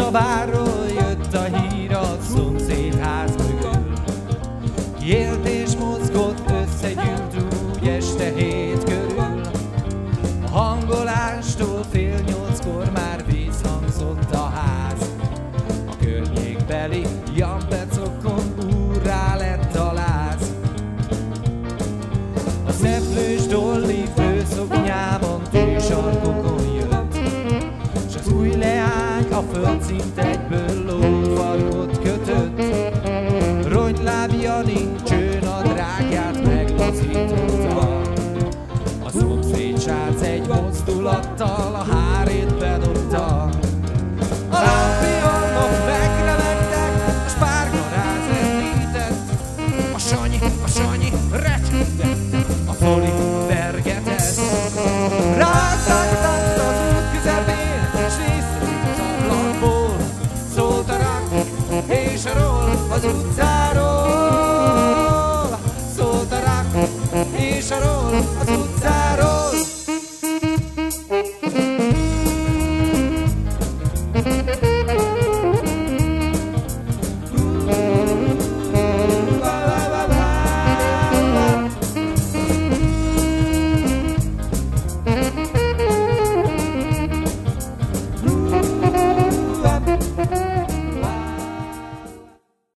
a várról jött a hír a szomszédház mögül. Élt és mozgott, összegyűlt úgy este 7 körül. A hangolástól fél 8-kor már visszhangzott a ház. A környékbeli jampecokon úrrá lett a láz. A szeplős Dolly főszoknyában tűsarkokon jött, s az új leány a földszint egyből lófarkot kötött. Rongyláb Jani csőnadrágját meglazította, a szomszéd srác egy mozdulattal a hárét bedobta. A lampionnok megremegtek, a spárgaráz lendített, a Sanyi recsüttette, a Foli vergetett. Rászaktott az út közepén, s visszajött az ablakból, szólt a rak és a roll az utcáról.